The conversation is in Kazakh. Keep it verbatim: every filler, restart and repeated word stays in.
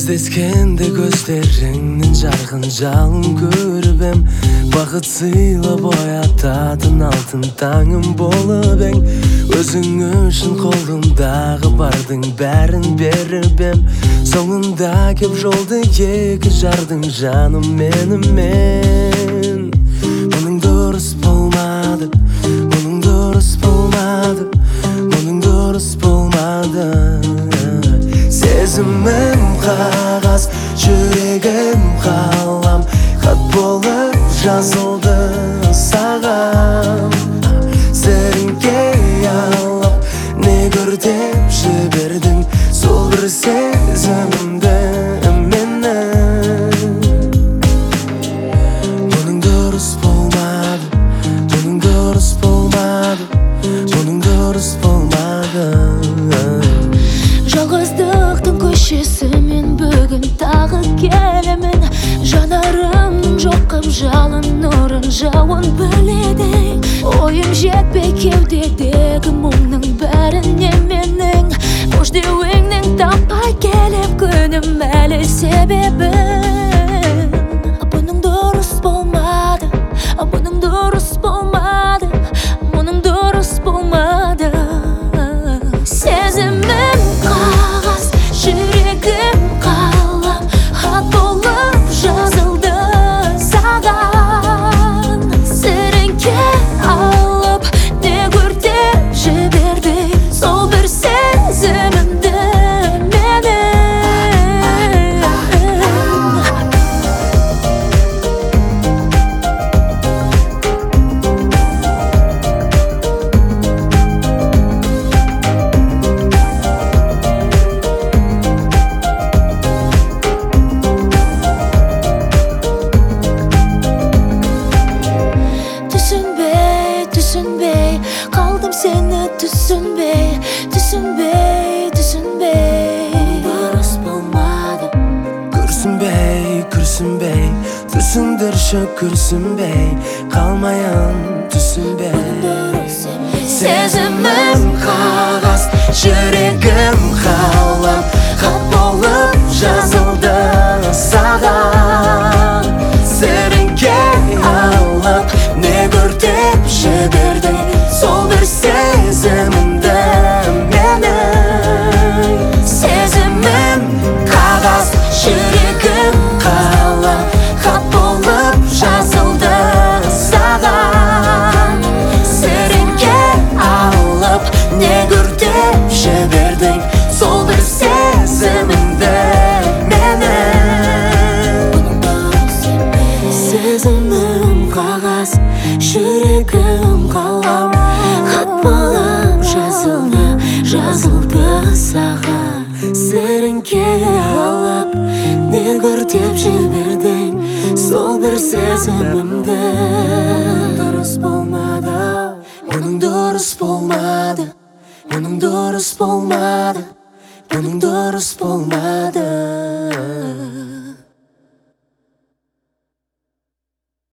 Кездескенде көздеріңнің жарқын жалын көріп ем. Бақыт сыйлап оятатын алтын таңым болып ең. Өзің үшін қолымдағы бардың бәрін беріп ем. Соңында кеп жолды екі жардың жаным менімен. Мұның дұрыс болмады, мұның дұрыс болмады, мұның дұрыс болмады. Сезімім қағаз, жүрегім қалам, хат болып жазылды саған. Сіріңке алып, не көр деп жібердің сол бір сезімімді менің. Мұның дұрыс болмады, мұның дұрыс болмады, мұның дұрыс болмады. Жалғыздықтың көшесімен бүгін тағы келемін. Жанарымның жоқ қып жалын нұрын жауын біледі. Ойым жетпей кеудедегі мұңның бәріне менің. Қош деуіңнің таппай келіп күнім әлі себебін. Бұның дұрыс болмады, бұның дұрыс болмады, мұның дұрыс болмады. Сезімім қағаз, жүрегім қалам, хат болып жазылды саған. Сіріңке алып, не көр деп жібердің сол бір сезімімді менің. Түсінбей, түсінбей, қалдым сені түсінбей, түсінбей, түсінбей. Дұрыс болмады. Күрсінбей, күрсінбей, түсіндірші күрсінбей, қалмайын түсінбей. Сезімім қағаз, жүрегім қалам, хат болып жазылды саған. Сіріңке алып, не көр деп жібердің сол бір сезімімді менің. Сезімім қағаз, жүрегім қалам, хат болып жазылды саған. Сіріңке алып, не көр деп жібердің сол бір сезімімді менің. Сезімім қағаз, жүрегім қалам, хат болып жазылды, жазылды саған. Сіріңке алып, не көр деп жібердің сол бір сезімімді. Дұрыс болмады, Мұның дұрыс болмады, мұның дұрыс болмады, мұның дұрыс болмады.